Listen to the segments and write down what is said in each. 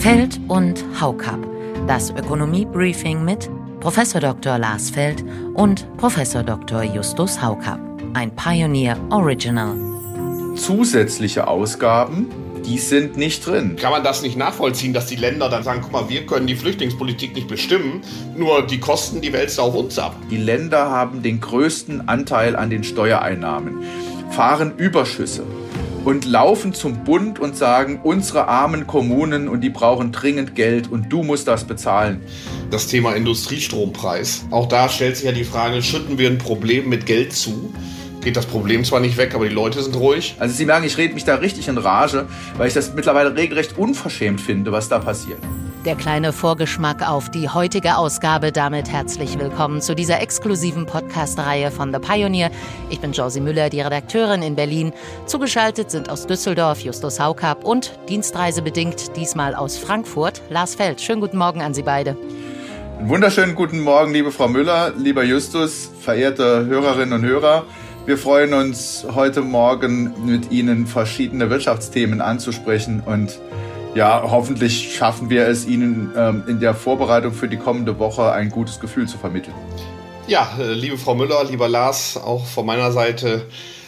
Feld und Haukapp. Das Ökonomie-Briefing mit Prof. Dr. Lars Feld und Prof. Dr. Justus Haukapp. Ein Pioneer Original. Zusätzliche Ausgaben, die sind nicht drin. Kann man das nicht nachvollziehen, dass die Länder dann sagen, guck mal, wir können die Flüchtlingspolitik nicht bestimmen, nur die Kosten, die wälzt auf uns ab. Die Länder haben den größten Anteil an den Steuereinnahmen, fahren Überschüsse und laufen zum Bund und sagen, unsere armen Kommunen und die brauchen dringend Geld und du musst das bezahlen. Das Thema Industriestrompreis. Auch da stellt sich ja die Frage, schütten wir ein Problem mit Geld zu? Geht das Problem zwar nicht weg, aber die Leute sind ruhig. Also Sie merken, ich rede mich da richtig in Rage, weil ich das mittlerweile regelrecht unverschämt finde, was da passiert. Der kleine Vorgeschmack auf die heutige Ausgabe. Damit herzlich willkommen zu dieser exklusiven Podcast-Reihe von The Pioneer. Ich bin Josie Müller, die Redakteurin in Berlin. Zugeschaltet sind aus Düsseldorf Justus Haukapp und dienstreisebedingt diesmal aus Frankfurt Lars Feld. Schönen guten Morgen an Sie beide. Einen wunderschönen guten Morgen, liebe Frau Müller, lieber Justus, verehrte Hörerinnen und Hörer. Wir freuen uns, heute Morgen mit Ihnen verschiedene Wirtschaftsthemen anzusprechen und ja, hoffentlich schaffen wir es, Ihnen in der Vorbereitung für die kommende Woche ein gutes Gefühl zu vermitteln. Ja, liebe Frau Müller, lieber Lars, auch von meiner Seite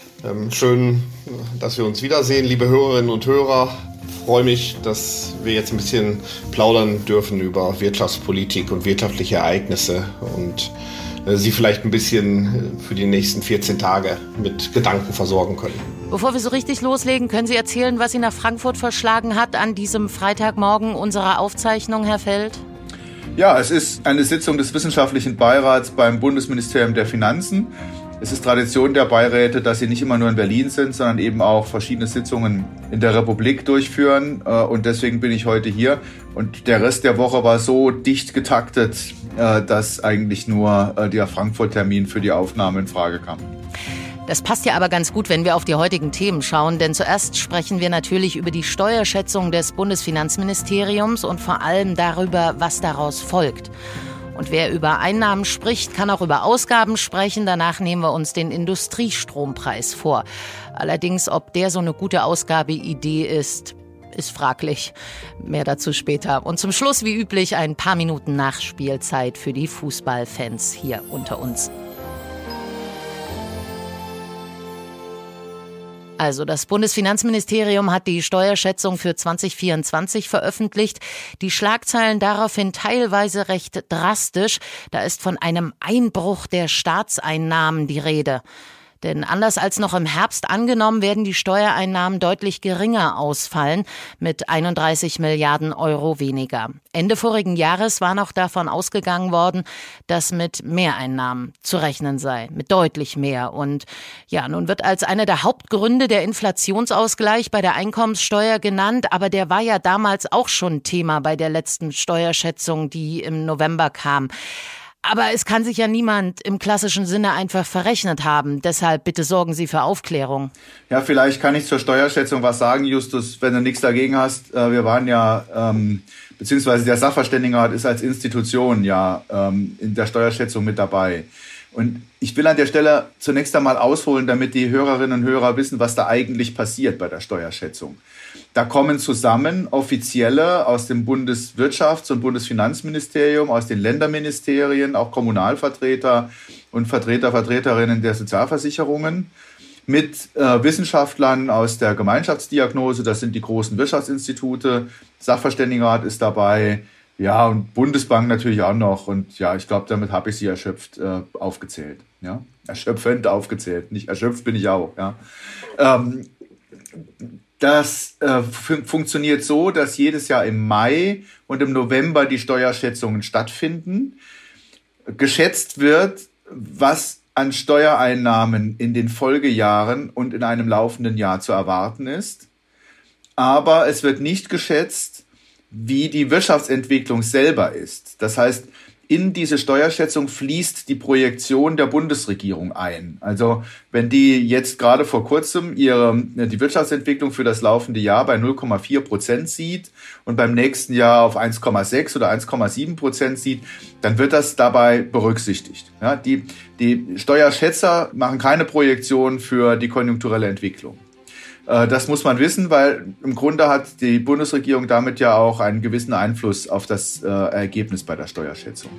schön, dass wir uns wiedersehen. Liebe Hörerinnen und Hörer, freue mich, dass wir jetzt ein bisschen plaudern dürfen über Wirtschaftspolitik und wirtschaftliche Ereignisse und Sie vielleicht ein bisschen für die nächsten 14 Tage mit Gedanken versorgen können. Bevor wir so richtig loslegen, können Sie erzählen, was Sie nach Frankfurt verschlagen hat an diesem Freitagmorgen unserer Aufzeichnung, Herr Feld? Ja, es ist eine Sitzung des Wissenschaftlichen Beirats beim Bundesministerium der Finanzen. Es ist Tradition der Beiräte, dass sie nicht immer nur in Berlin sind, sondern eben auch verschiedene Sitzungen in der Republik durchführen. Und deswegen bin ich heute hier. Und der Rest der Woche war so dicht getaktet, dass eigentlich nur der Frankfurt-Termin für die Aufnahme in Frage kam. Das passt ja aber ganz gut, wenn wir auf die heutigen Themen schauen, denn zuerst sprechen wir natürlich über die Steuerschätzung des Bundesfinanzministeriums und vor allem darüber, was daraus folgt. Und wer über Einnahmen spricht, kann auch über Ausgaben sprechen. Danach nehmen wir uns den Industriestrompreis vor. Allerdings, ob der so eine gute Ausgabeidee ist fraglich. Mehr dazu später. Und zum Schluss, wie üblich, ein paar Minuten Nachspielzeit für die Fußballfans hier unter uns. Also das Bundesfinanzministerium hat die Steuerschätzung für 2024 veröffentlicht. Die Schlagzeilen daraufhin teilweise recht drastisch. Da ist von einem Einbruch der Staatseinnahmen die Rede. Denn anders als noch im Herbst angenommen, werden die Steuereinnahmen deutlich geringer ausfallen, mit 31 Milliarden Euro weniger. Ende vorigen Jahres war noch davon ausgegangen worden, dass mit Mehreinnahmen zu rechnen sei, mit deutlich mehr. Und ja, nun wird als einer der Hauptgründe der Inflationsausgleich bei der Einkommenssteuer genannt, aber der war ja damals auch schon Thema bei der letzten Steuerschätzung, die im November kam. Aber es kann sich ja niemand im klassischen Sinne einfach verrechnet haben. Deshalb bitte sorgen Sie für Aufklärung. Ja, vielleicht kann ich zur Steuerschätzung was sagen, Justus, wenn du nichts dagegen hast. Wir waren ja, beziehungsweise der Sachverständigenrat ist als Institution ja in der Steuerschätzung mit dabei. Und ich will an der Stelle zunächst einmal ausholen, damit die Hörerinnen und Hörer wissen, was da eigentlich passiert bei der Steuerschätzung. Da kommen zusammen Offizielle aus dem Bundeswirtschafts- und Bundesfinanzministerium, aus den Länderministerien, auch Kommunalvertreter und Vertreterinnen der Sozialversicherungen mit Wissenschaftlern aus der Gemeinschaftsdiagnose, das sind die großen Wirtschaftsinstitute, Sachverständigenrat ist dabei, ja, und Bundesbank natürlich auch noch. Und ja, ich glaube, damit habe ich sie erschöpft aufgezählt. Ja? Erschöpfend aufgezählt. Nicht erschöpft bin ich auch. Ja? Das funktioniert so, dass jedes Jahr im Mai und im November die Steuerschätzungen stattfinden. Geschätzt wird, was an Steuereinnahmen in den Folgejahren und in einem laufenden Jahr zu erwarten ist. Aber es wird nicht geschätzt, wie die Wirtschaftsentwicklung selber ist. Das heißt, in diese Steuerschätzung fließt die Projektion der Bundesregierung ein. Also wenn die jetzt gerade vor kurzem die Wirtschaftsentwicklung für das laufende Jahr bei 0,4% sieht und beim nächsten Jahr auf 1,6 oder 1,7% sieht, dann wird das dabei berücksichtigt. Ja, die Steuerschätzer machen keine Projektion für die konjunkturelle Entwicklung. Das muss man wissen, weil im Grunde hat die Bundesregierung damit ja auch einen gewissen Einfluss auf das Ergebnis bei der Steuerschätzung.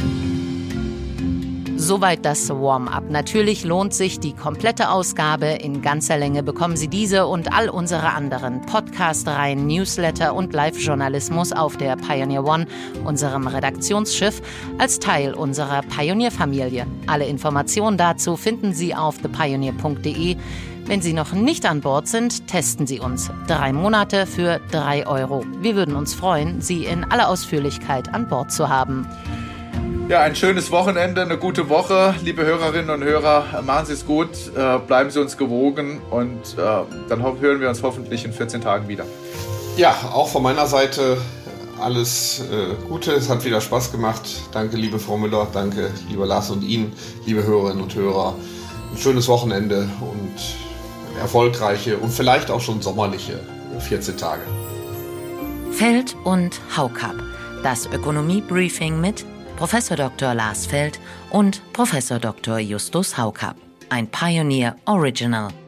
Soweit das Warm-up. Natürlich lohnt sich die komplette Ausgabe. In ganzer Länge bekommen Sie diese und all unsere anderen Podcast-Reihen, Newsletter und Live-Journalismus auf der Pioneer One, unserem Redaktionsschiff, als Teil unserer Pioneer-Familie. Alle Informationen dazu finden Sie auf thepioneer.de. Wenn Sie noch nicht an Bord sind, testen Sie uns. 3 Monate für 3 €. Wir würden uns freuen, Sie in aller Ausführlichkeit an Bord zu haben. Ja, ein schönes Wochenende, eine gute Woche, liebe Hörerinnen und Hörer. Machen Sie es gut, bleiben Sie uns gewogen und dann hören wir uns hoffentlich in 14 Tagen wieder. Ja, auch von meiner Seite alles Gute. Es hat wieder Spaß gemacht. Danke, liebe Frau Müller, danke, lieber Lars und Ihnen, liebe Hörerinnen und Hörer. Ein schönes Wochenende und erfolgreiche und vielleicht auch schon sommerliche 14 Tage. Feld und Haukapp. Das Ökonomie-Briefing mit Professor Dr. Lars Feld und Professor Dr. Justus Haukapp. Ein Pioneer Original.